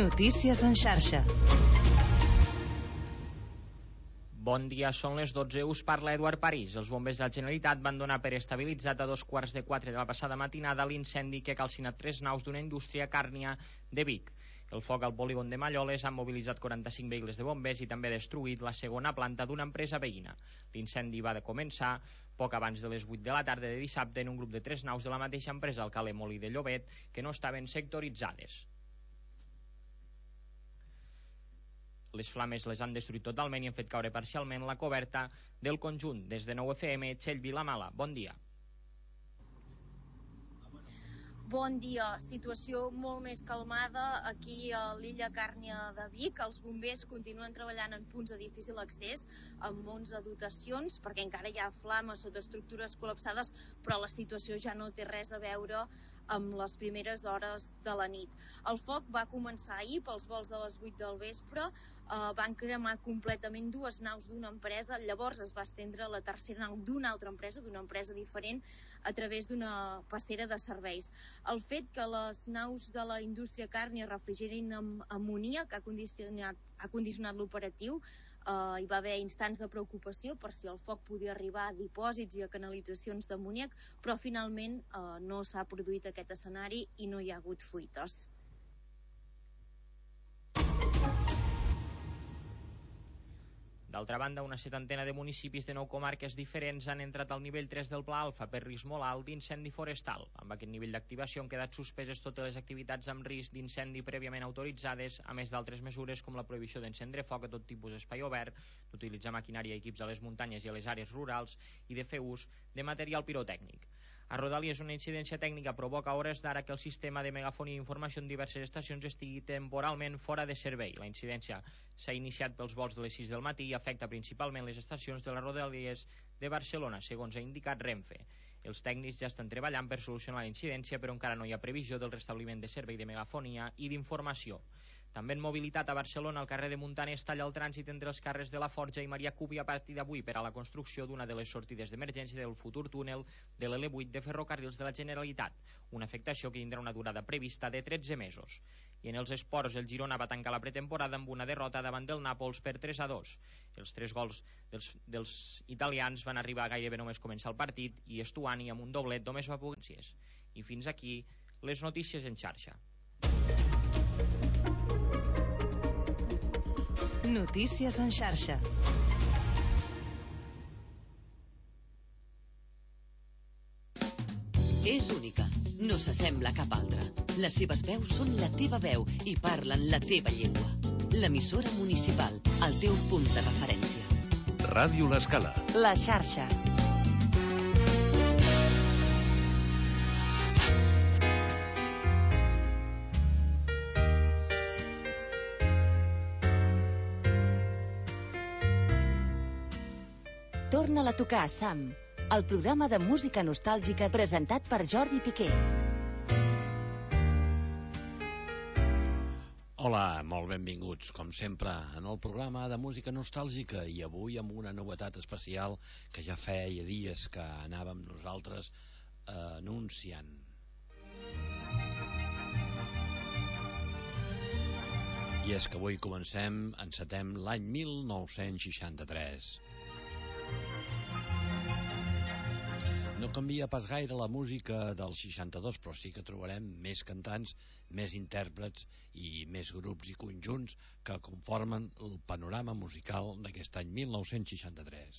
Notícies en xarxa. Bon dia, són les 12. Us parla Eduard París. Els bombers de la Generalitat van donar per estabilitzat a 3:15 de la passada matinada l'incendi que ha calcinat 3 naus d'una indústria càrnia de Vic. El foc al polígon de Malloles ha mobilitzat 45 vehicles de bombers i també ha destruït la segona planta d'una empresa veïna. L'incendi va començar poc abans de les 8 de la tarda de dissabte en un grup de 3 naus de la mateixa empresa al Cale Molí de Llobet que no estaven sectoritzades. Les flames les han destruït totalment i han fet caure parcialment la coberta del conjunt. Des de 9FM, Txell Vilamala, bon dia. Bon dia. Situació molt més calmada aquí a l'illa Càrnia de Vic. Els bombers continuen treballant en punts de difícil accés amb 11 dotacions perquè encara hi ha flames sota estructures col·lapsades, però la situació ja no té res a veure amb les primeres hores de la nit. El foc va començar ahir pels vols de les 8 del vespre, van cremar completament 2 naus d'una empresa, llavors es va estendre la tercera nau d'una altra empresa, d'una empresa diferent, a través d'una passera de serveis. El fet que les naus de la indústria càrnia refrigerin amb amoníac que ha condicionat l'operatiu. Hi va haver instants de preocupació per si el foc podia arribar a dipòsits i a canalitzacions d'amoníac, però finalment no s'ha produït aquest escenari i no hi ha hagut fuites. D'altra banda, una setantena de municipis de 9 comarques diferents han entrat al nivell 3 del Pla Alfa per risc molt alt d'incendi forestal. Amb aquest nivell d'activació han quedat suspeses totes les activitats amb risc d'incendi prèviament autoritzades, a més d'altres mesures com la prohibició d'encendre foc a tot tipus d'espai obert, d'utilitzar maquinària i equips a les muntanyes i a les àrees rurals i de fer ús de material pirotècnic. A Rodalies, una incidència tècnica provoca a hores d'ara que el sistema de megafonia d'informació en diverses estacions estigui temporalment fora de servei. La incidència s'ha iniciat pels vols de les 6 del matí i afecta principalment les estacions de les Rodalies de Barcelona, segons ha indicat Renfe. Els tècnics ja estan treballant per solucionar la incidència, però encara no hi ha previsió del restabliment de servei de megafonia i d'informació. També en mobilitat a Barcelona, al carrer de Muntaner es talla el trànsit entre els carrers de la Forja i Maria Cubi a partir d'avui per a la construcció d'una de les sortides d'emergència del futur túnel de l'L8 de Ferrocarrils de la Generalitat, una afectació que tindrà una durada prevista de 13 mesos. I en els esports, el Girona va tancar la pretemporada amb una derrota davant del Nàpols per 3-2. Els 3 gols dels italians van arribar gairebé només començar el partit i Estuani, amb un doblet, només va poder. I fins aquí les notícies en xarxa. Notícies en xarxa. És única, no s'assembla a cap altra. Les seves veus són la teva veu i parlen la teva llengua. L'emissora municipal, el teu punt de referència. Ràdio L'Escala. La xarxa. Torna-la a tocar, Sam, el programa de música nostàlgica presentat per Jordi Piqué. Hola, molt benvinguts, com sempre, en el programa de música nostàlgica i avui amb una novetat especial que ja feia dies que anàvem nosaltres anunciant. I és que avui encetem l'any 1963. No canvia pas gaire la música del 62, però sí que trobarem més cantants, més intèrprets i més grups i conjunts que conformen el panorama musical d'aquest any 1963.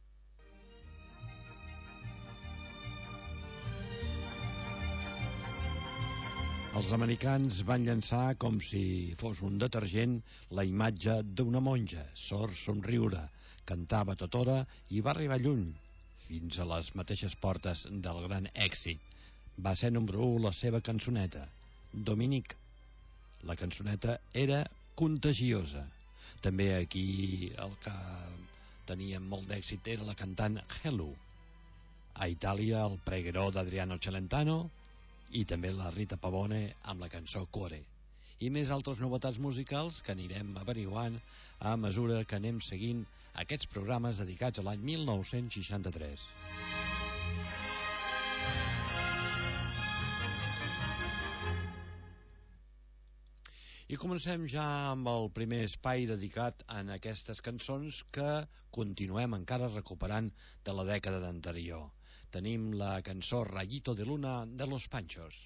Els americans van llançar com si fos un detergent la imatge d'una monja, sord somriure, cantava tota hora i va arribar lluny, fins a les mateixes portes del gran èxit. Va ser número 1 la seva cançoneta, Dominique. La cançoneta era contagiosa. També aquí el que tenia molt d'èxit era la cantant Hello. A Itàlia el Pregherò d'Adriano Celentano i també la Rita Pavone amb la cançó Cuore. I més altres novetats musicals que anirem averiguant a mesura que anem seguint aquests programes dedicats a l'any 1963. I comencem ja amb el primer espai dedicat a aquestes cançons que continuem encara recuperant de la dècada anterior. Tenim la cançó Rayito de Luna de Los Panchos.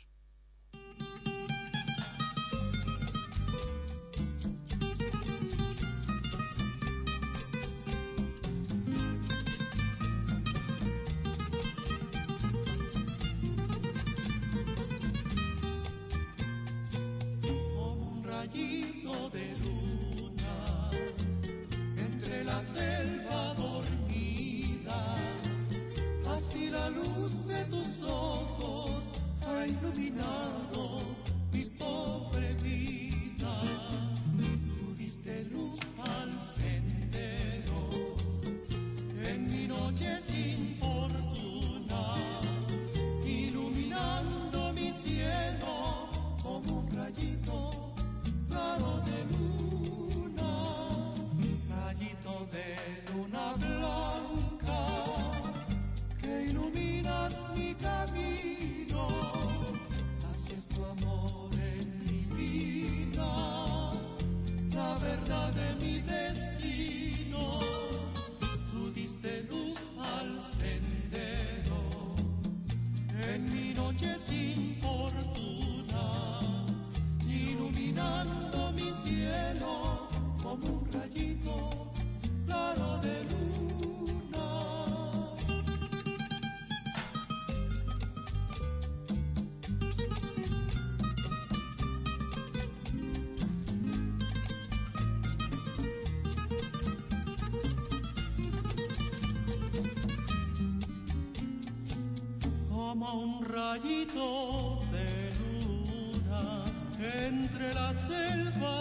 Un rayito de luna entre la selva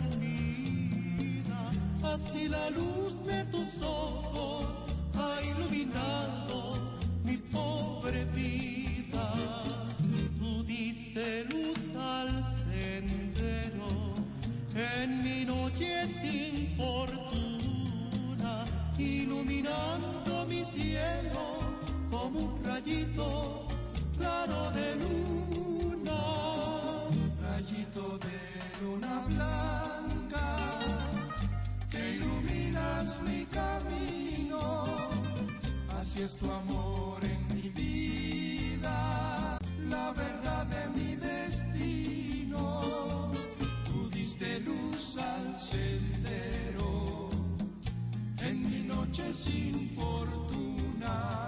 dormida, así la luz de tus ojos ha iluminado mi pobre vida. Tú diste luz al sendero en mi noche sin fortuna, iluminando mi cielo como un rayito claro de luna, rayito de luna blanca, que iluminas mi camino, así es tu amor en mi vida, la verdad de mi destino, tú diste luz al sendero, en mi noche sin fortuna,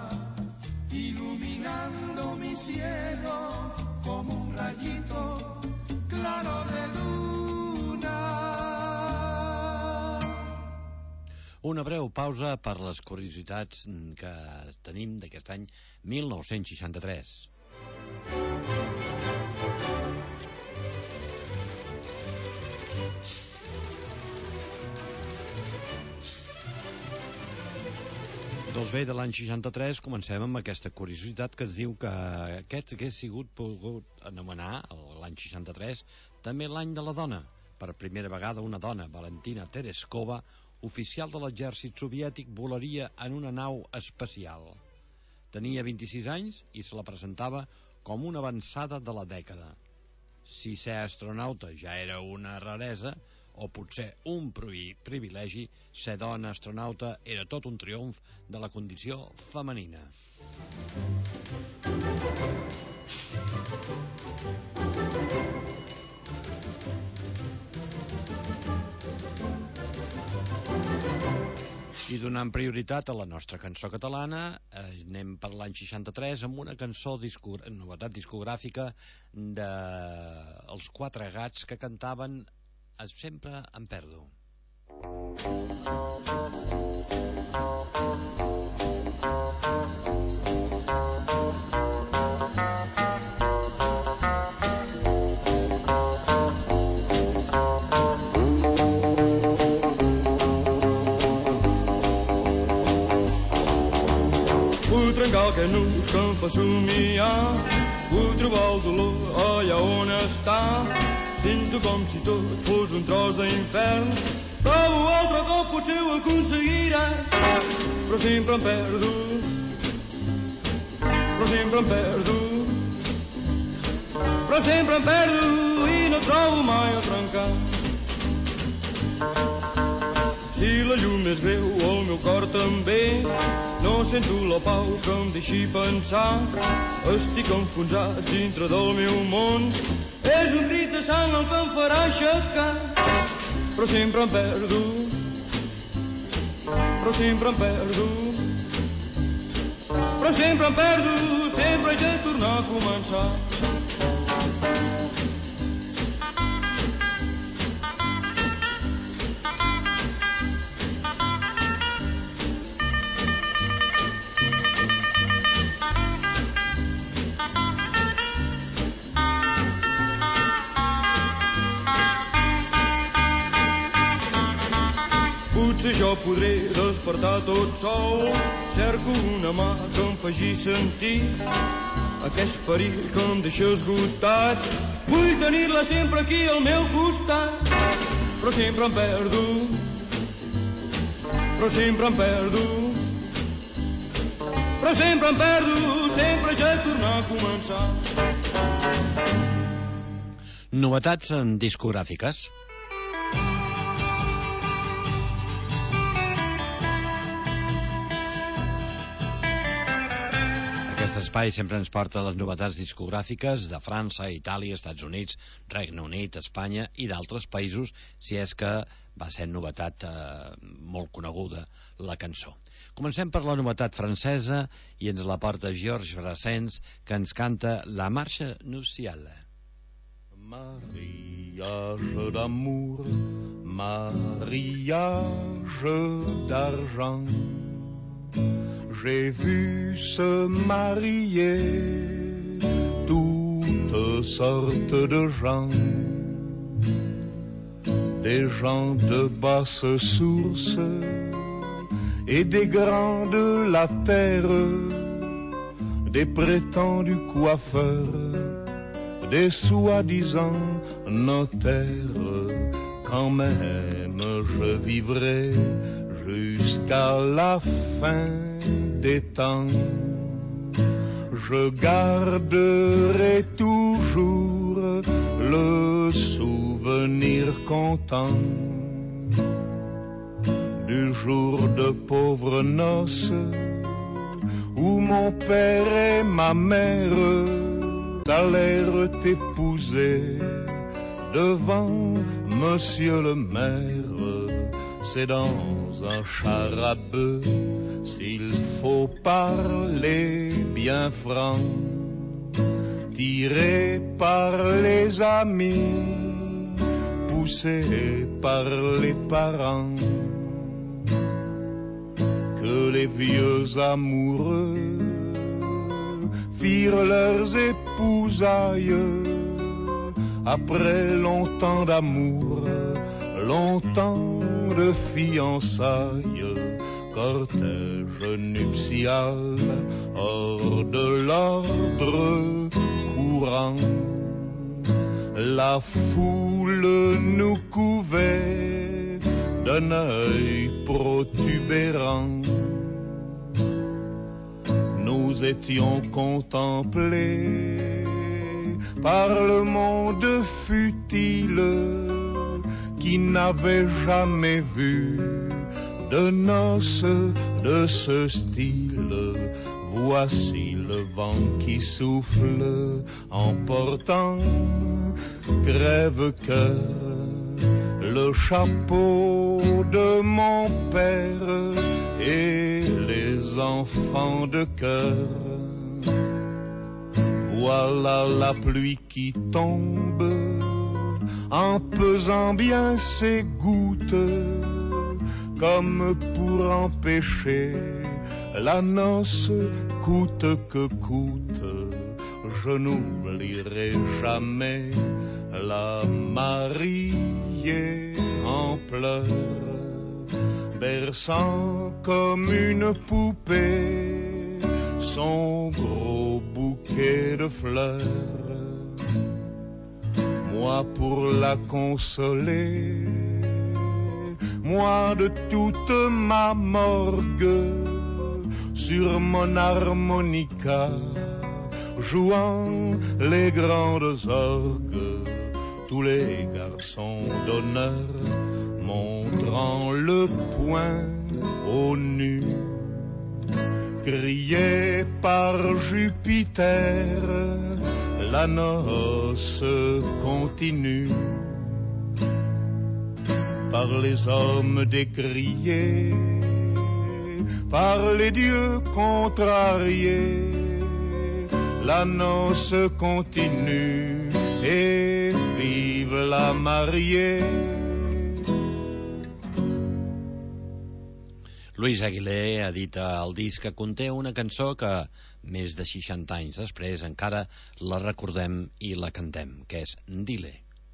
iluminando mi cielo como un rayito claro de luna. Una breu pausa per les curiositats que tenim d'aquest any 1963. Doncs bé, de l'any 63 comencem amb aquesta curiositat que es diu que aquest hagués sigut pogut anomenar, l'any 63, també l'any de la dona. Per primera vegada una dona, Valentina Tereshkova, oficial de l'exèrcit soviètic, volaria en una nau espacial. Tenia 26 anys i se la presentava com una avançada de la dècada. Si ser astronauta ja era una raresa, o potser un privilegi, ser dona astronauta era tot un triomf de la condició femenina. I donant prioritat a la nostra cançó catalana, anem per l'any 63 amb una cançó, novetat discogràfica dels Quatre Gats que cantaven Sempre em perdo. Vull trencar aquest nus que em fa somiar, vull trobar el dolor allà on està. Sento com si tot fos un tros d'infern, provo altre cop, potser ho aconseguiràs, però sempre em perdo, però sempre em perdo, però sempre em perdo i no trobo mai el trencat. Si la llum és greu, el meu cor també, no sento la pau que em deixi pensar. Estic enfonsat dintre del meu món, és un crit de sang el que em farà aixecar. Però sempre em perdo, però sempre em perdo, però sempre em perdo, sempre haig de tornar a començar. Potser jo podré despertar tot sol, cerco una mà que em faci sentir aquest perill que em deixa esgotat. Vull tenir-la sempre aquí al meu costat, però sempre em perdo, però sempre em perdo, però sempre em perdo, sempre haig de tornar a començar. Novetats en discogràfiques. Aquest espai sempre ens porta les novetats discogràfiques de França, Itàlia, Estats Units, Regne Unit, Espanya i d'altres països, si és que va ser novetat molt coneguda la cançó. Comencem per la novetat francesa i ens la porta Georges Brassens, que ens canta La marche nuptiale. Mariage d'amour, mariage d'argent, j'ai vu se marier toutes sortes de gens, des gens de basse source et des grands de la terre, des prétendus coiffeurs, des soi-disant notaires. Quand même je vivrai jusqu'à la fin des temps, je garderai toujours le souvenir content du jour de pauvres noces où mon père et ma mère allèrent t'épouser devant monsieur le maire. C'est dans un char à bœuf, s'il faut parler bien franc, tiré par les amis, poussé par les parents, que les vieux amoureux firent leurs épousailles après longtemps d'amour, longtemps de fiançailles, cortège nuptial hors de l'ordre courant. La foule nous couvait d'un œil protubérant. Nous étions contemplés par le monde futile qui n'avait jamais vu de noces de ce style. Voici le vent qui souffle, emportant crève-cœur le chapeau de mon père et les enfants de cœur. Voilà la pluie qui tombe en pesant bien ses gouttes, comme pour empêcher la noce coûte que coûte. Je n'oublierai jamais la mariée en pleurs, berçant comme une poupée son gros bouquet de fleurs. Moi pour la consoler, moi de toute ma morgue, sur mon harmonica, jouant les grandes orgues, tous les garçons d'honneur montrant le poing au nu, crié par Jupiter, la noce continue. Par les hommes décriés, par les dieux contrariés, la noce continue et vive la mariée. Luis Aguilé edita el disc que conté una cançó que, més de 60 anys després, encara la recordem i la cantem, que és Dile.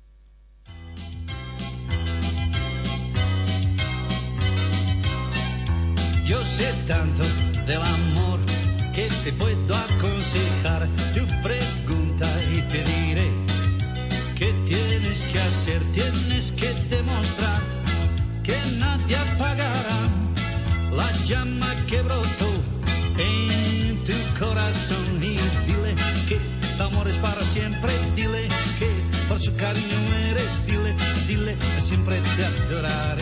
Yo sé tanto del amor que te puedo aconsejar. Tu pregunta y te diré qué tienes que hacer. Tienes que demostrar que nadie apagará la llama que brotó en tu corazón. Y dile que tu amor es para siempre. Dile que por su cariño eres. Dile, dile que siempre te adoraré.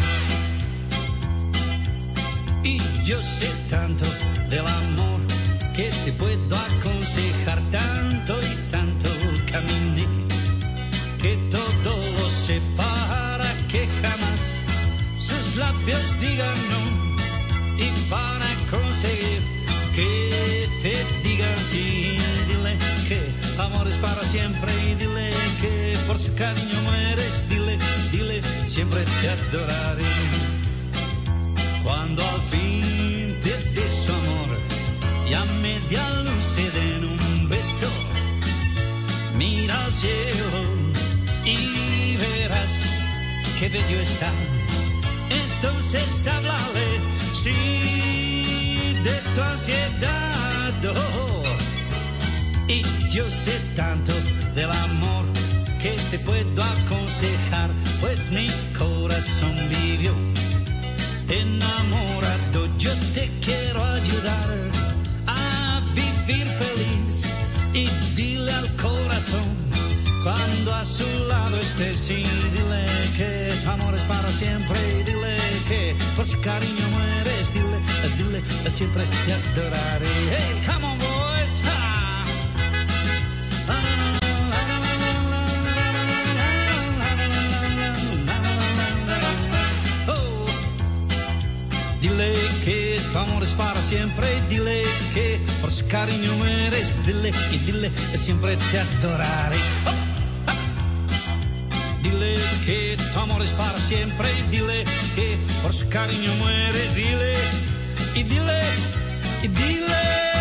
Y yo sé tanto del amor que te puedo aconsejar. Tanto y tanto caminé que todo lo sé para que jamás sus labios digan no. Y para conseguir que te digan sí, dile que amor es para siempre. Y dile que por su cariño mueres. Dile, dile, siempre te adoraré. Cuando al fin te dé su amor y a media luz se den un beso, mira al cielo y verás qué bello está. Entonces háblale, sí, de tu ansiedad. Oh. Y yo sé tanto del amor que te puedo aconsejar, pues mi corazón vivió enamorado. Yo te quiero ayudar a vivir feliz. Y dile al corazón cuando a su lado estés. Y dile que tu amor es para siempre. Y dile que por su cariño mueres. Dile, dile, siempre te adoraré. Hey, come on boys, ha! Dile que tu amor es para siempre. Dile que por su cariño mueres. Dile y dile que siempre te adoraré. Oh, oh. Dile que tu amor es para siempre. Dile que por su cariño mueres. Dile y dile y dile.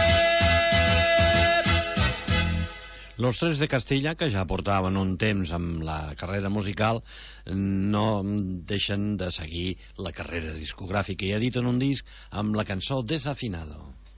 Los Tres de Castilla, que ja portaven un temps amb la carrera musical, no deixen de seguir la carrera discogràfica i editen un disc amb la cançó Desafinado.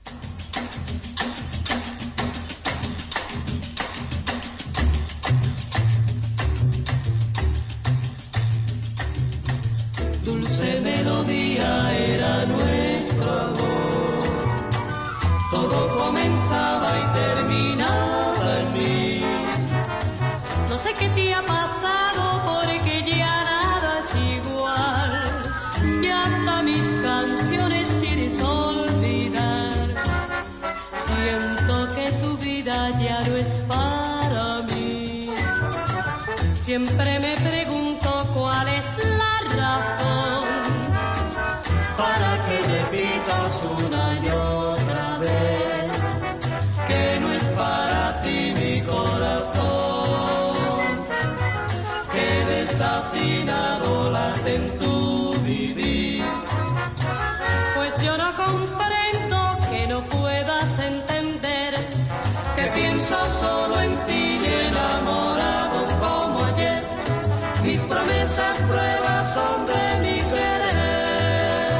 Dulce melodía era nuestro amor, todo comenzaba y terminaba en mí. No sé qué te ha pasado porque ya nada es igual, y hasta mis canciones quieres olvidar. Siento que tu vida ya no es para mí. Siempre me pregunto cuál es la razón para que repitas una y otra vez que no es para ti mi corazón, que desafinado late en tu vivir. Pues yo no comprendo que no puedas entender que pienso solo en ti y enamorado como ayer. Mis promesas pruebas son de mi querer.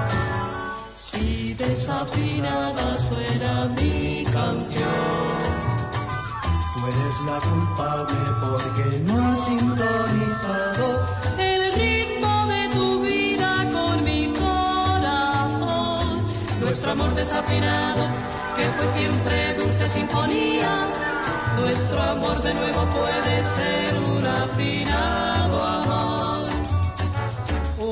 Si desafinada suena mi canción, tú eres la culpable porque no has sintonizado el ritmo de tu vida con mi corazón. Nuestro amor desafinado, que fue siempre dulce sinfonía. Nuestro amor de nuevo puede ser un afinado amor.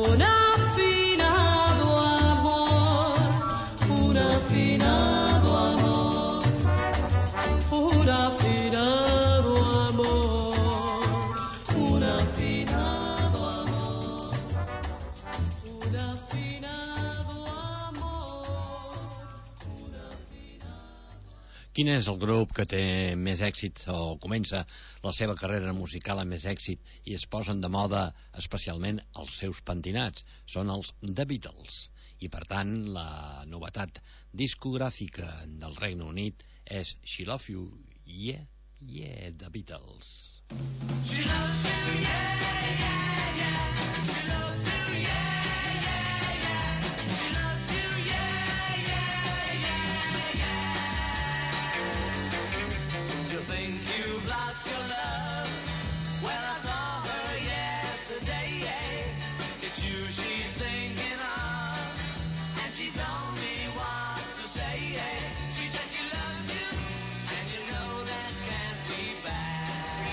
Quin és el grup que té més èxit o comença la seva carrera musical amb més èxit i es posen de moda especialment els seus pentinats? Són els The Beatles. I per tant la novetat discogràfica del Regne Unit és She Loves You, Yeah, Yeah, The Beatles. She loves you, yeah, yeah, yeah. She loves you, yeah, yeah, yeah. She loves you, yeah, yeah, yeah, yeah. You think you've lost your love? Well, I saw her yesterday, yeah. It's you she's thinking of, and she told me what to say, yeah. She said she loves you, and you know that can't be bad.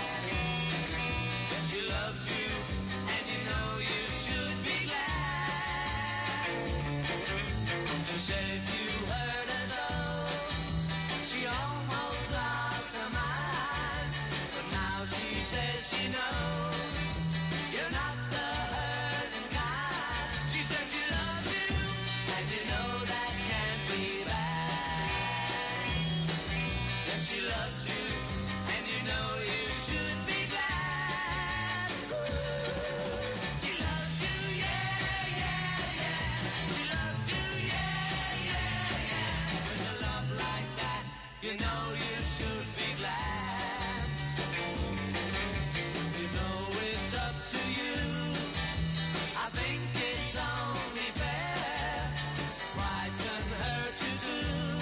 She loves you, and you know you should be glad. She said if you hurt her so, she almost lost her mind. But now she says she knows you're not the hurting kind. She said she loves you, and you know that can't be bad. Yes, she loves you, and you know you should be glad. She loves you, yeah, yeah, yeah. She loves you, yeah, yeah, yeah. With a love like that, you know you should be glad. You know it's up to you. I think it's only fair. Pride can hurt you too.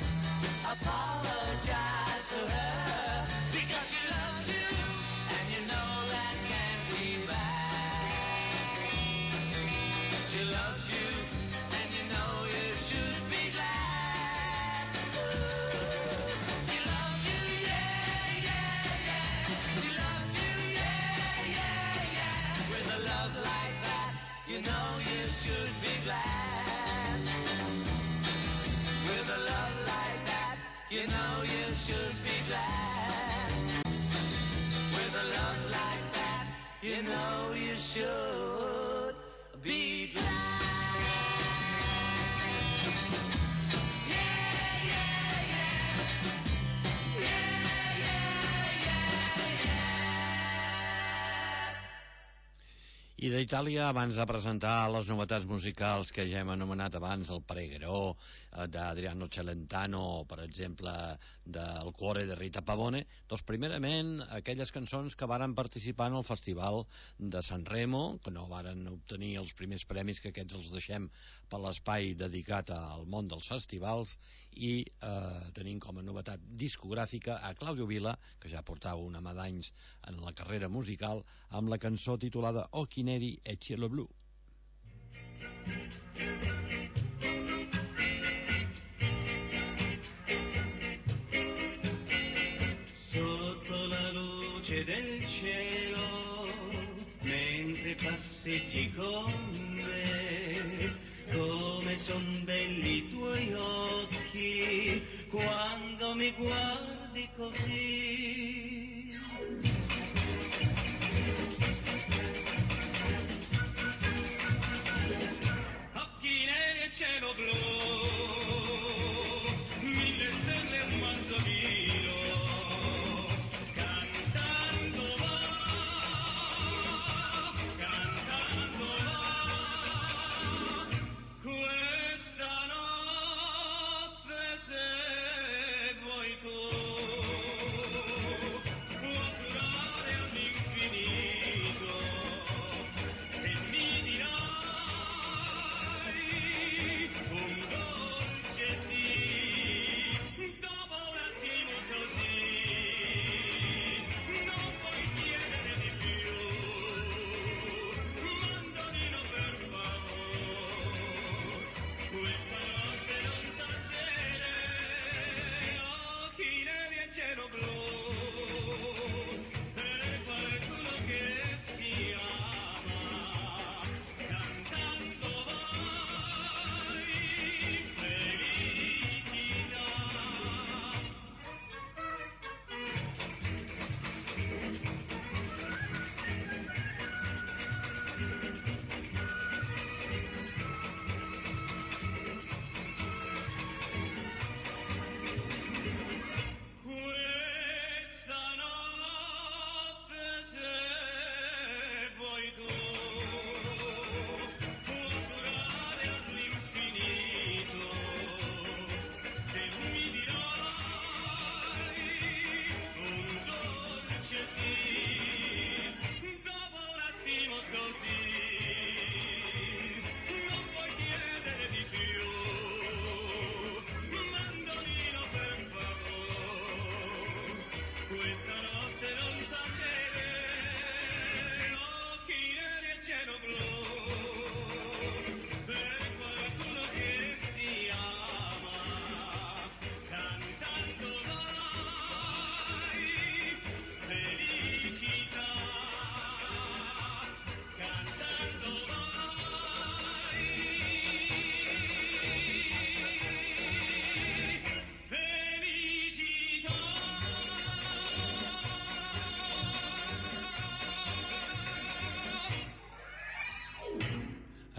Apologize to her because she loves you, and you know that can't be bad. She loves you, and you know you should be glad. She loves you, yeah, yeah, yeah. She loves you, yeah, yeah, yeah. With a love like that, you know you should be glad. With a love like that, you know you should be glad. With a love like that, you know you should be glad. Yeah, yeah, yeah. Yeah, yeah, yeah, yeah. I d'Itàlia, abans de presentar les novetats musicals que ja hem anomenat abans, el Pregherò d'Adriano Celentano, o per exemple del Cuore de Rita Pavone, doncs primerament aquelles cançons que varen participar en el Festival de Sanremo, que no varen obtenir els primers premis, que aquests els deixem per l'espai dedicat al món dels festivals, i tenim com a novetat discogràfica a Claudio Vila, que ja portava una mà d'anys en la carrera musical, amb la cançó titulada Occhi Neri e Cielo Blu. Sotto la luce del cielo, mentre passeggi con me, come son belli i tuoi occhi quando mi guardi così. Occhi neri e cielo blu, mille stelle e un mangiolino, cantando va, questa notte se vuoi tu.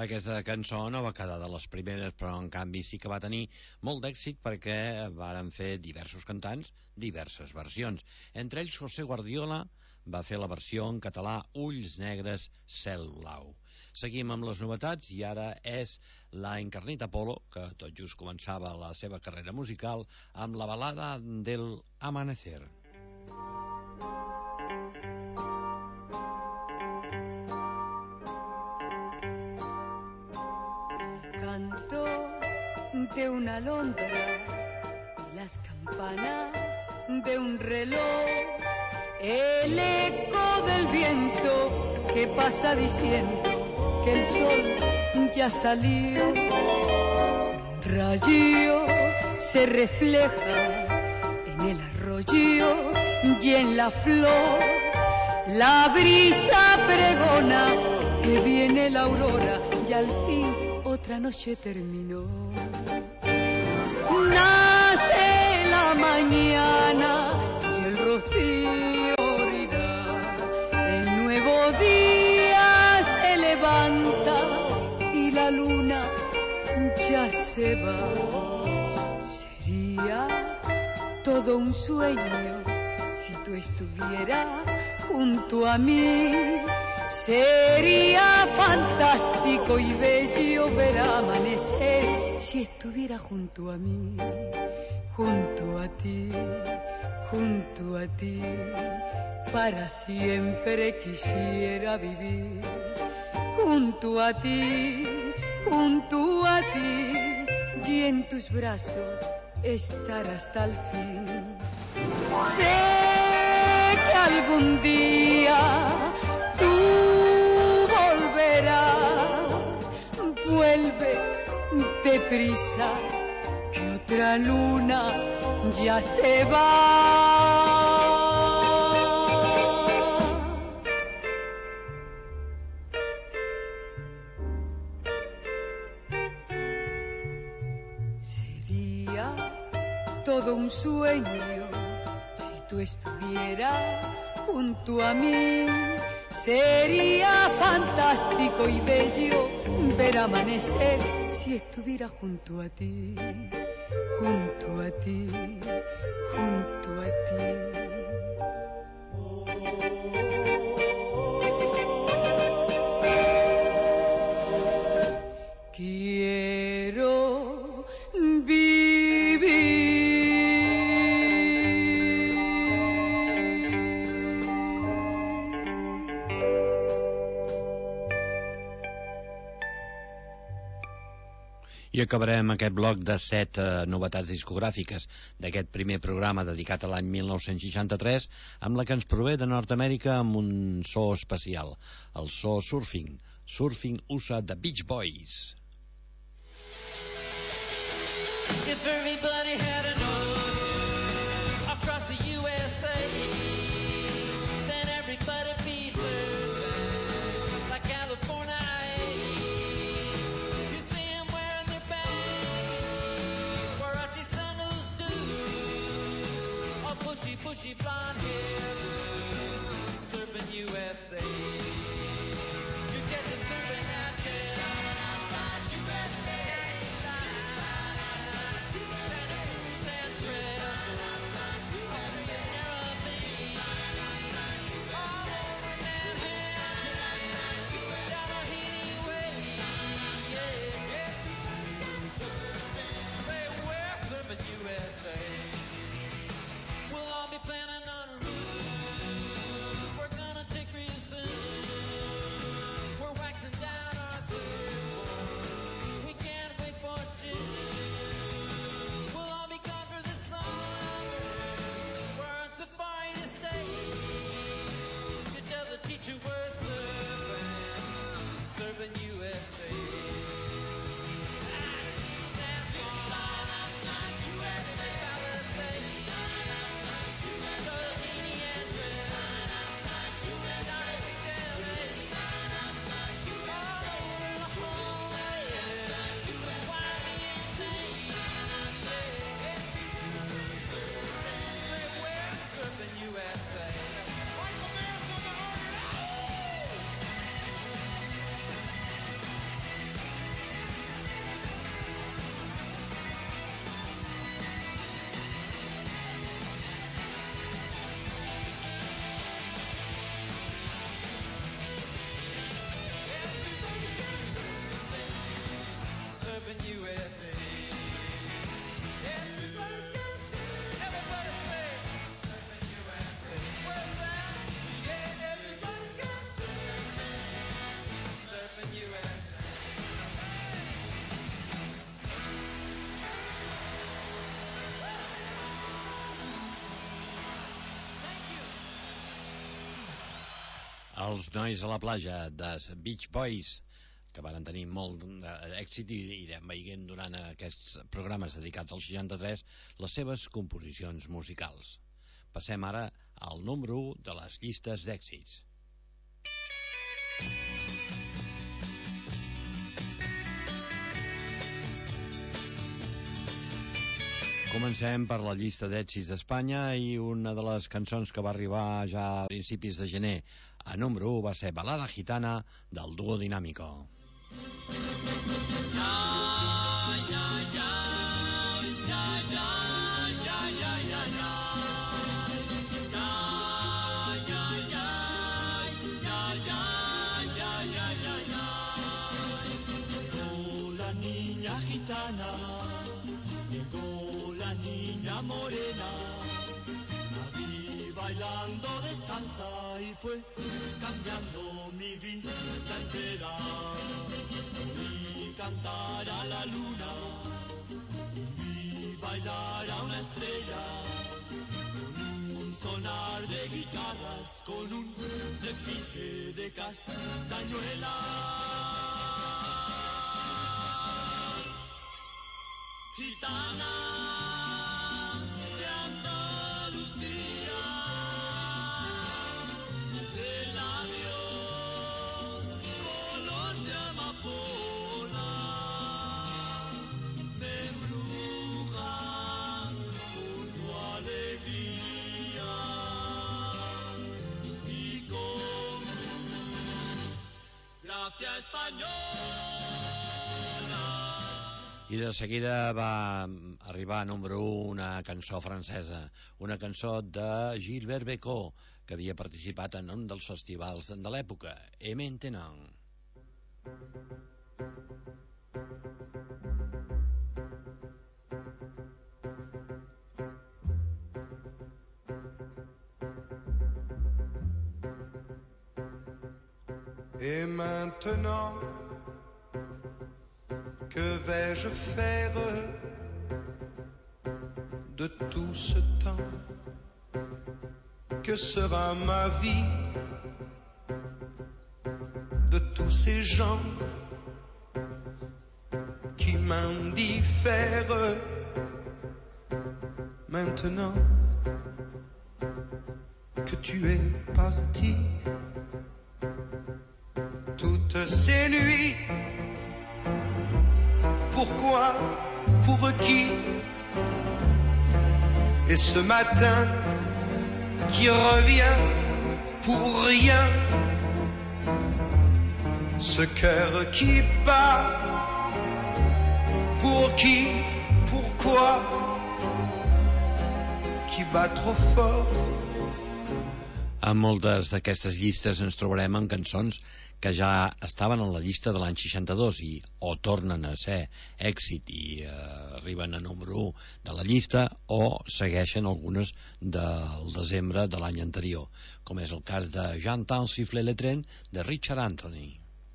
Aquesta cançó no va quedar de les primeres, però en canvi sí que va tenir molt d'èxit perquè varen fer diversos cantants diverses versions. Entre ells José Guardiola va fer la versió en català Ulls negres, cel blau. Seguim amb les novetats i ara és la Encarnita Polo, que tot just començava la seva carrera musical, amb la balada del Amanecer. Canto de una alondra y las campanas de un reloj, el eco del viento que pasa diciendo que el sol ya salió. Un rayito se refleja en el arroyo y en la flor. La brisa pregona que viene la aurora y al fin otra noche terminó. Nace la mañana y el rocío rirá. El nuevo día se levanta y la luna ya se va. Sería todo un sueño si tú estuvieras junto a mí. Sería fantástico y bello ver amanecer si estuviera junto a mí, junto a ti, junto a ti. Para siempre quisiera vivir junto a ti, junto a ti, y en tus brazos estar hasta el fin. Sé que algún día tú volverás, vuelve deprisa, que otra luna ya se va. Sería todo un sueño si tú estuvieras junto a mí. Sería fantástico y bello ver amanecer si estuviera junto a ti, junto a ti, junto a ti. Quiero vivir. I acabarem aquest bloc de 7 novetats discogràfiques d'aquest primer programa dedicat a l'any 1963 amb la que ens prové de Nord-Amèrica amb un so especial, el so surfing. Surfing USA The Beach Boys. If everybody had a nose across the USA, then everybody'd be surfing like California. You see them wearing their baggies, Warachi sandals do, all bushy, bushy blonde hair, surfing USA. You get them surfing out there outside USA. Santa Cruz and Fred. surfing USA. Everybody's got surf. Everybody say surfing USA. Where's that? Yeah, everybody's got surf. Surfing USA. Els nois a la platja de Beach Boys, que van tenir molt d'èxit i anem veient durant aquests programes dedicats als 63 les seves composicions musicals. Passem ara al número 1 de les llistes d'èxits. Comencem per la llista d'èxits d'Espanya i una de les cançons que va arribar ja a principis de gener a número 1 va ser Balada Gitana del Dúo Dinámico. Llegó la niña gitana, llegó la niña morena, la vi bailando descalza y fue cambiando mi vida entera. Oí cantar a la luna, vi bailar a una estrella, con un sonar de guitarras, con un repique de castañuela. Gitana de Andalucía, de labios color de amapola, me embrujas con tu alegría y con tu gracia española. I de seguida va arribar a número 1 una cançó francesa, una cançó de Gilbert Bécaud, que havia participat en un dels festivals de l'època, Et Maintenant. Et maintenant, que vais-je faire de tout ce temps? Que sera ma vie de tous ces gens qui m'indiffèrent? Maintenant que tu es parti, toutes ces nuits, pourquoi, pour qui? Et ce matin qui revient pour rien, ce cœur qui bat, pour qui, pourquoi, qui bat trop fort. En moltes d'aquestes llistes ens trobarem amb cançons que ja estaven en la llista de l'any 62 i o tornen a ser èxit i arriben a número 1 de la llista o segueixen algunes del desembre de l'any anterior, com és el cas de J'entends siffler le train de Richard Anthony.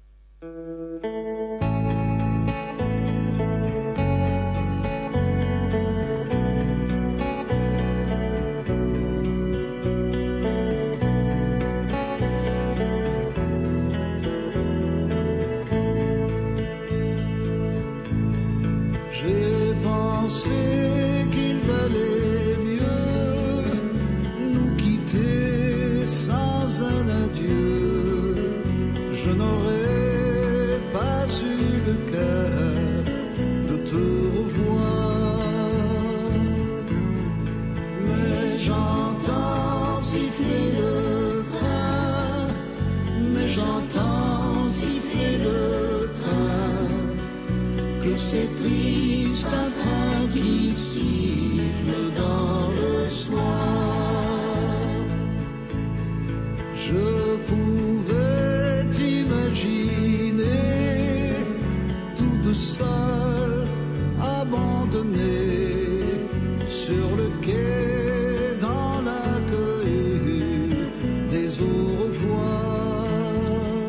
pensé qu'il valait mieux nous quitter sans un adieu. Je n'aurais pas eu le cœur de te revoir, mais j'entends siffler le train, mais j'entends siffler le train, que c'est triste un train qui siffle dans le soir. Je pouvais t'imaginer toute seule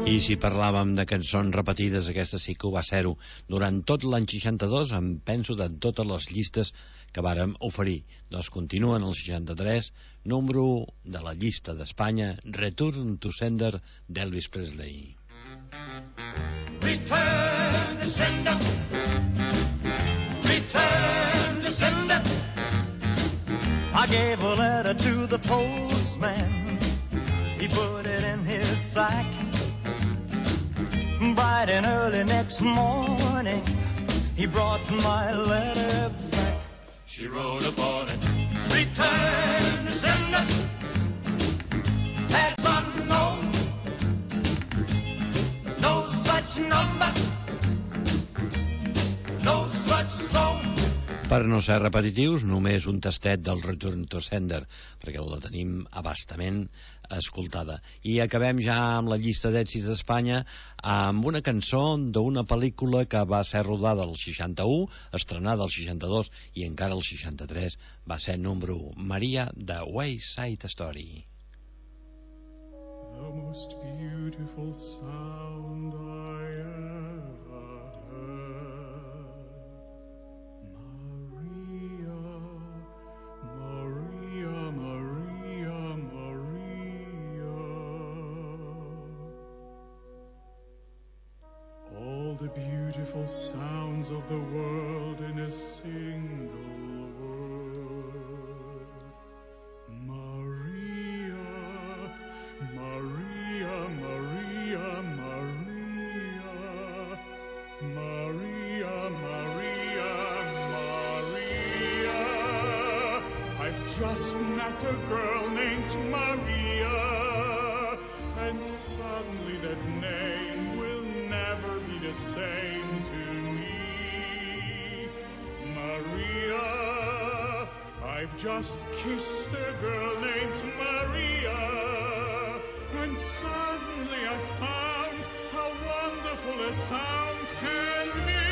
I si parlàvem de cançons repetides, aquesta sí que ho va ser-ho. Durant tot l'any 62 em penso de totes les llistes que vàrem oferir. Doncs continuen el 63, número 1 de la llista d'Espanya, Return to Sender d'Elvis Presley. Return to sender. Return to sender. I gave a letter to the postman. He put it in his sack. Bright and early next morning, he brought my letter back. She wrote upon it, return to sender. That's unknown. No such number. No such song. Per no ser repetitius, només un tastet del Return to Sender, perquè la tenim abastament escoltada. I acabem ja amb la llista d'èxits d'Espanya amb una cançó d'una pel·lícula que va ser rodada al 61, estrenada al 62 i encara al 63 va ser número 1, Maria de West Side Story. The most beautiful sound I ever heard. Maria, Maria, Maria. All the beautiful sounds of the world in a single word. Maria, Maria, Maria, Maria. Maria, Maria, Maria. I've just met a girl named Maria, and suddenly that name will never be the same to me. Maria, I've just kissed a girl named Maria, and suddenly I found how wonderful a sound can be.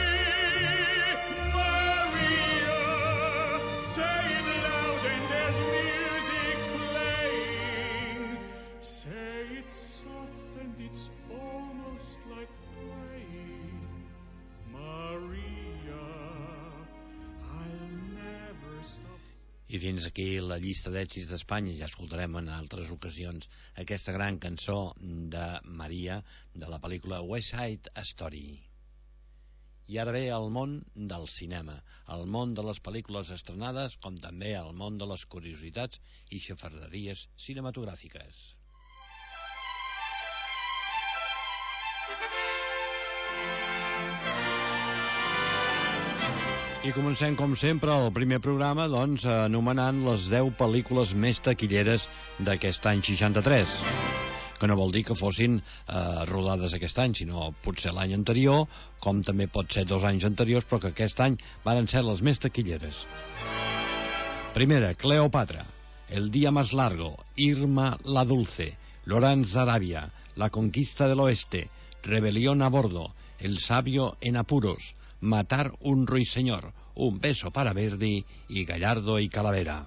Maria, say it loud and there's music playing. Say it soft and it's almost like praying. Maria, I'll never stop. I fins aquí la llista d'èxits d'Espanya. Ja escoltarem en altres ocasions aquesta gran cançó de Maria de la pel·lícula West Side Story. I ara ve el món del cinema, el món de les pel·lícules estrenades, com també el món de les curiositats i xafarderies cinematogràfiques. I comencem, com sempre, el primer programa, doncs, anomenant les 10 pel·lícules més taquilleres d'aquest any 63. Que no vol dir que fossin rodades aquest any, sinó potser l'any anterior, com també pot ser 2 anys anteriors, però que aquest any van ser les més taquilleres. Primera, Cleopatra, El día más largo, Irma la Dulce, Lawrence d'Arabia, La conquista del oeste, Rebelión a bordo, El sabio en apuros, Matar un ruiseñor, Un beso para Verdi y Gallardo y Calavera.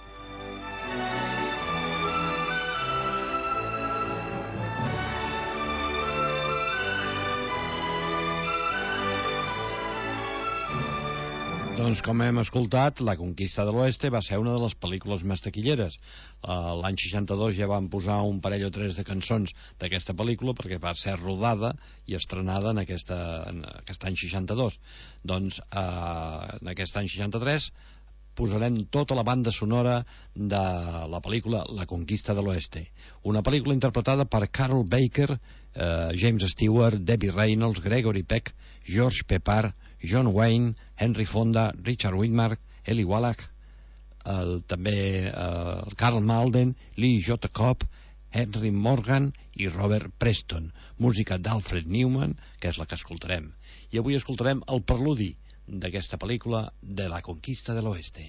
Doncs, com hem escoltat, La conquista de l'Oeste va ser una de les pel·lícules més taquilleres. L'any 62 ja van posar un parell o 3 de cançons d'aquesta pel·lícula perquè va ser rodada i estrenada en aquest any 62. Doncs, en aquest any 63 posarem tota la banda sonora de la pel·lícula La conquista de l'Oeste. Una pel·lícula interpretada per Carol Baker, James Stewart, Debbie Reynolds, Gregory Peck, George Peppard, John Wayne, Henry Fonda, Richard Widmark, Eli Wallach, també Carl Malden, Lee J. Cobb, Henry Morgan i Robert Preston. Música d'Alfred Newman, que és la que escoltarem. I avui escoltarem el preludi d'aquesta pel·lícula de La conquista de l'Oeste.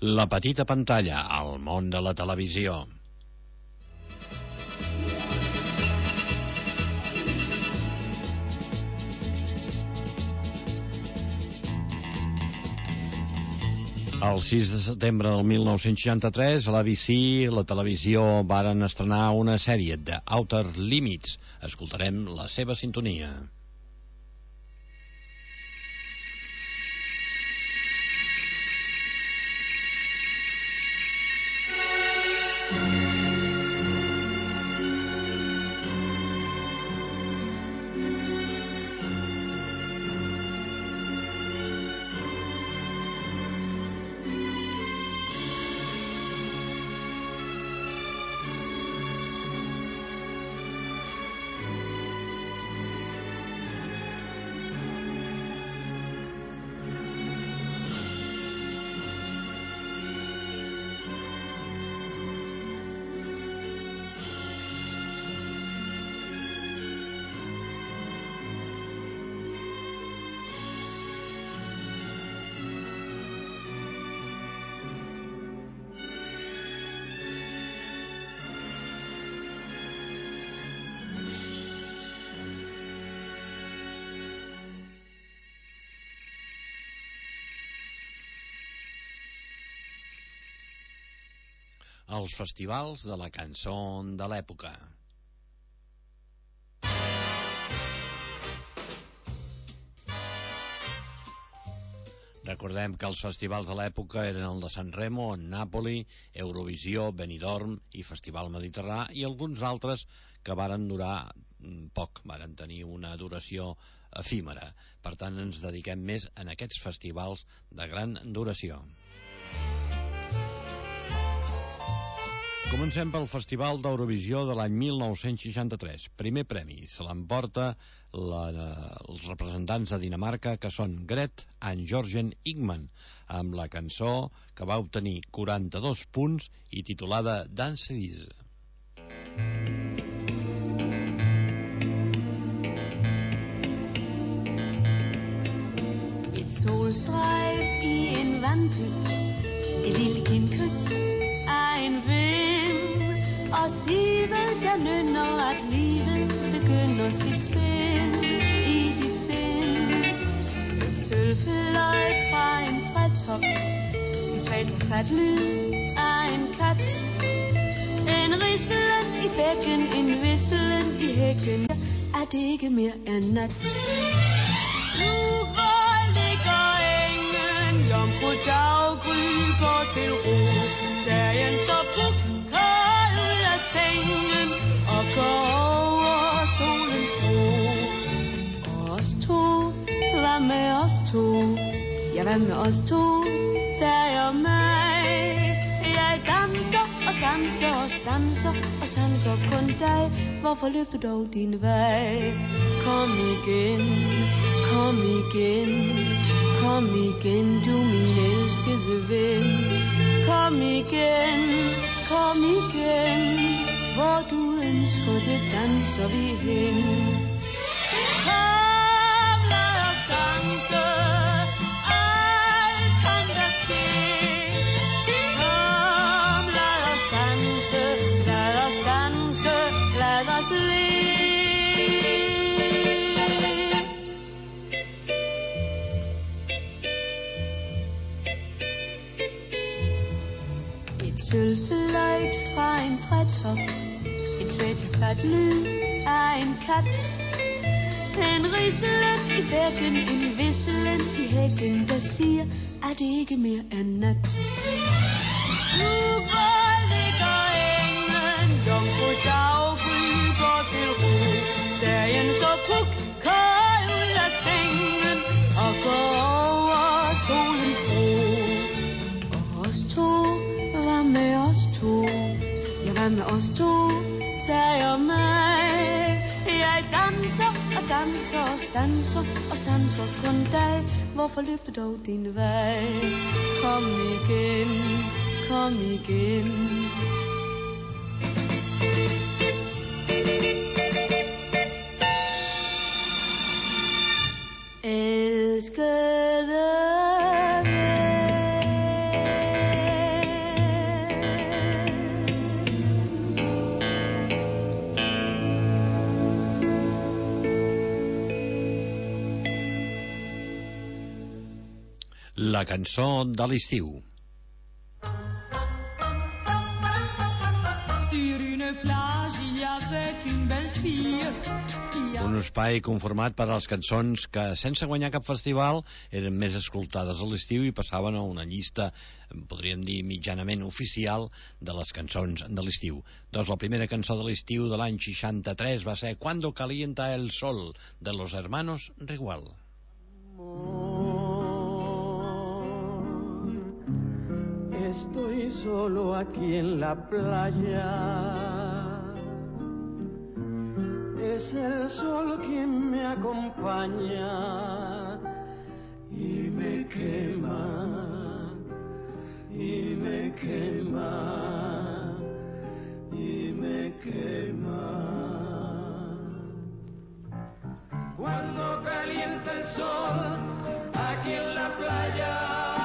La petita pantalla, al món de la televisió. El 6 de setembre del 1963, a l'ABC, la televisió, varen estrenar una sèrie de Outer Limits. Escoltarem la seva sintonia. Els festivals de la cançó de l'època. Recordem que els festivals de l'època eren el de San Remo, en Nàpoli, Eurovisió, Benidorm i Festival Mediterrà, i alguns altres que varen durar poc, varen tenir una duració efímera. Per tant, ens dediquem més en aquests festivals de gran duració. Comencem pel Festival d'Eurovisió de l'any 1963. Primer premi se l'emporta els representants de Dinamarca, que són Gret and Jorgen Igman, amb la cançó que va obtenir 42 punts i titulada Dance This. Et solstrejf i en vandpyt, et lille kindkys af en vind, og sivet der nynner, at livet begynder sit spil i dit sind. Et sølvfløjt fra en trætop, en svalt lyd af en kat, en rislen i bækken, en visselen i hækken, er det ikke mere end nat. Nu hvor ligger engen, jomfru daggry går til ro, dagen står pukker ud af sengen og går over solens bro. Og os to, hvad med os to? Ja, hvad med os to? Dig og mig. Jeg danser og danser og stanser og sanser kun dig. Hvorfor løber dog din vej? Kom igen, kom igen, kom igen, du min elskede ven. Kom igen, kom igen, hvor du ønsker det, danser vi hen. Kom, lad os danse, alt kan der ske. Kom, lad os danse, lad os danse, lad os le. Sølvfløjt fra en trætop, en svagt lyd af en kat, en rislen i bækken, en visselen i hækken, der siger, at det ikke mere end nat. Nu hvor ligger engen, jomfru daggry går til ro, dagen står pukker ud af sengen og går over solens bro. Og os to, hvad med os to? Ja, hvad med os to? Dig og mig. Jeg danser og danser og stanser og sanser kun dig. Hvorfor løfter dog din vej? Kom igen, kom igen. Elskede ven. La cançó de l'estiu. Sur une plage, il y avait une belle fille. Un espai conformat per a les cançons que, sense guanyar cap festival, eren més escoltades a l'estiu i passaven a una llista, podríem dir, mitjanament oficial de les cançons de l'estiu. Doncs la primera cançó de l'estiu de l'any 63 va ser Cuando calienta el sol, de los hermanos Regual. Estoy solo aquí en la playa. Es el sol quien me acompaña y me quema, y me quema, y me quema. Cuando calienta el sol aquí en la playa,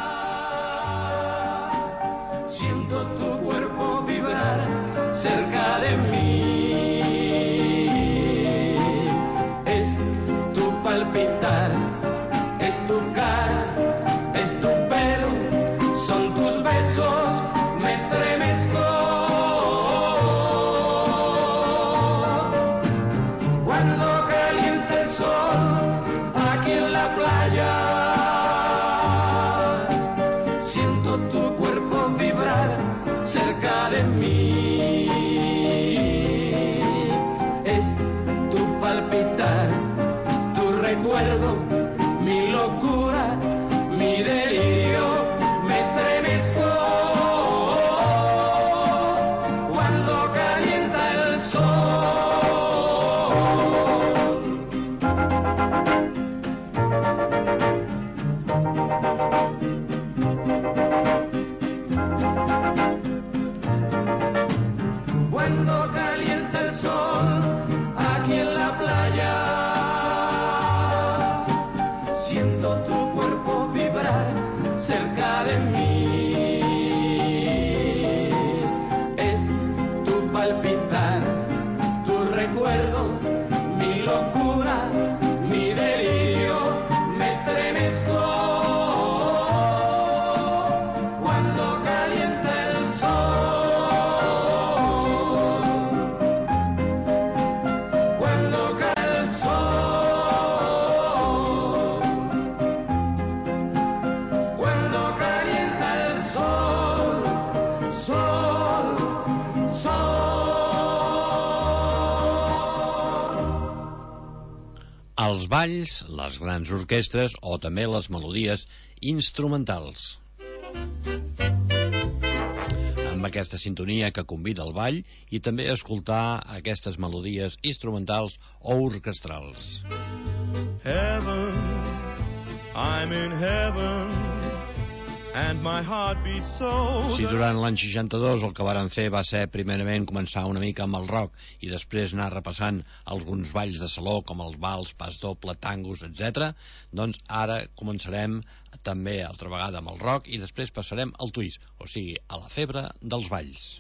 siento tu cuerpo vibrar cerca de mí. Es tu palpitar, es tu cara, es tu pelo, son tus besos, me estremezco. Cuando calienta el sol aquí en la playa, siento tu cuerpo vibrar cerca de mí. Es tu palpitar, tu recuerdo, mi locura, mi delirio, me estremezco. Cuando calienta el Cuando calienta el sol aquí en la playa, siento tu cuerpo vibrar cerca de mí. Es tu palpitar, tu recuerdo, mi locura, mi delirio, me estremezco. Cuando calienta el cuando cae el sol, cuando calienta el sol, sol, sol. Els balls, les grans orquestres o també les melodies instrumentals. Amb aquesta sintonia que convida al ball i també a escoltar aquestes melodies instrumentals o orquestrals. Heaven, I'm in heaven, and my heart beats so. Si durant l'any 62 el que varen fer va ser primerament començar una mica amb el rock i després anar repassant alguns balls de saló com els vals, pas doble, tangos, etc., doncs ara començarem també altra vegada amb el rock i després passarem al twist, o sigui, a la febre dels balls.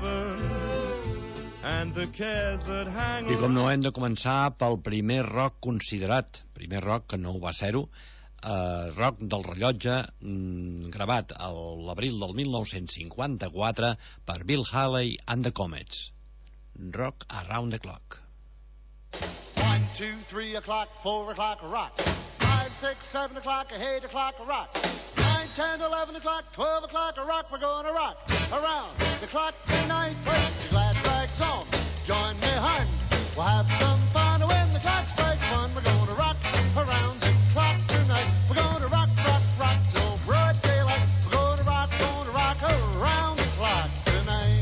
I com no, hem de començar pel primer rock considerat, primer rock que no ho va ser-ho, rock del rellotge, gravat a l'abril del 1954 per Bill Haley and the Comets. Rock Around the Clock. 1, 2, 3 o'clock, 4 o'clock, rock. 5, 6, 7 o'clock, 8 o'clock, rock. 9, 10, 11 o'clock, 12 o'clock, rock. We're gonna rock around the clock tonight. Play the glad rags on. Join me, hon. We'll have some fun when the clock strikes 1. We're gonna rock around the clock tonight. We're gonna rock, rock, rock till broad daylight. We're gonna rock around the clock tonight.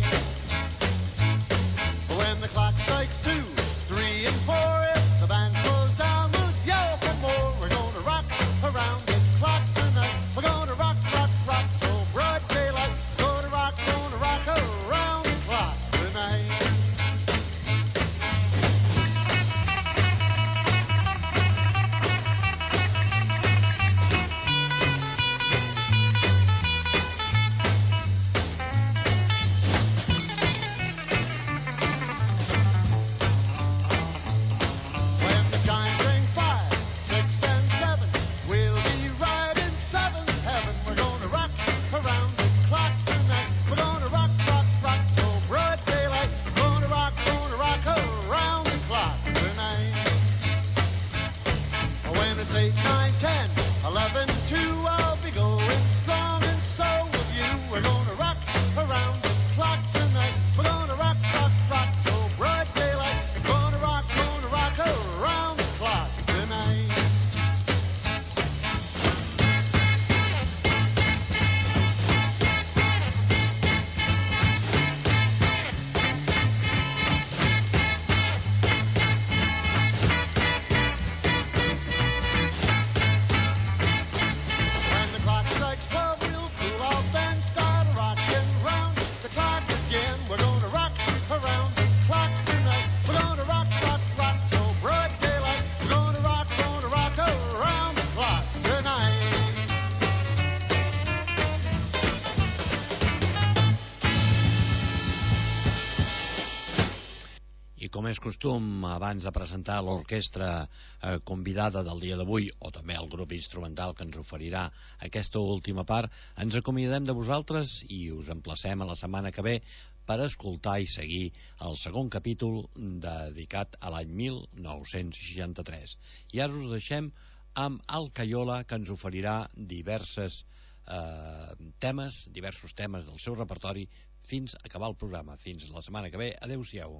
When the clock strikes 2, 3, and 4, if the band slows down, we'll yell for more. We're gonna rock around the clock tonight. We're gonna rock, rock, rock till broad daylight. We're gonna rock around the clock. I com és costum, abans de presentar l'orquestra convidada del dia d'avui, o també el grup instrumental que ens oferirà aquesta última part, ens acomiadem de vosaltres i us emplacem a la setmana que ve per escoltar i seguir el segon capítol dedicat a l'any 1963. I ara us deixem amb el Caiola, que ens oferirà diversos temes del seu repertori fins a acabar el programa. Fins la setmana que ve. Adéu-siau.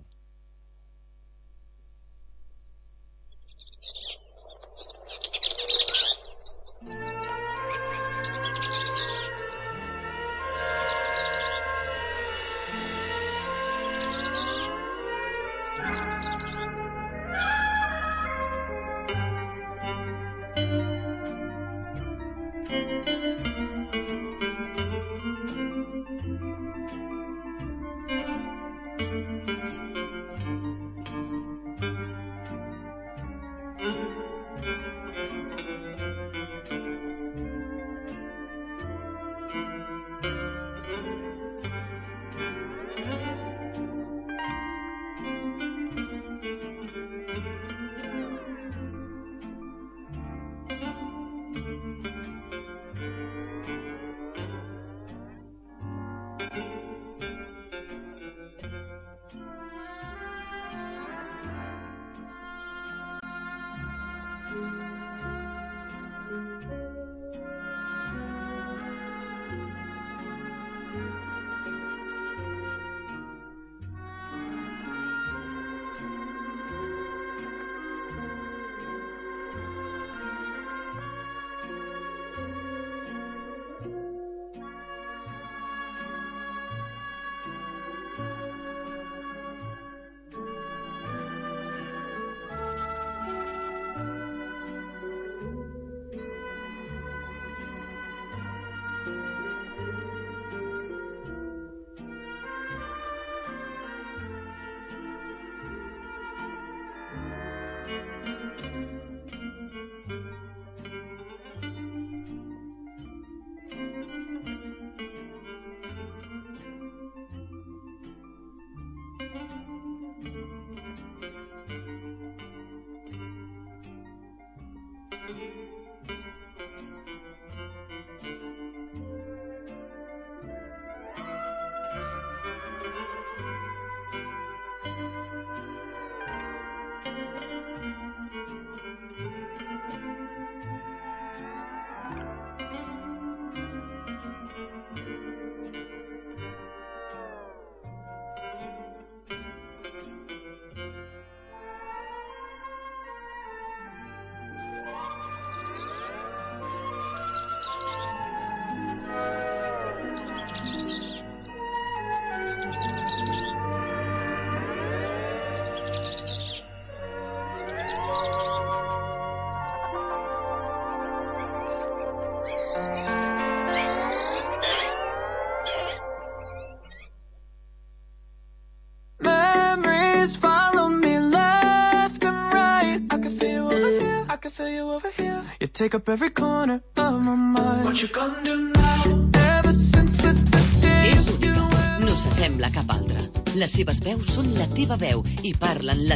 Take up every corner of my mind. What you gonna do now? Ever since the day És única, no s'assembla a cap altra. Les seves veus són la teva veu i parlen la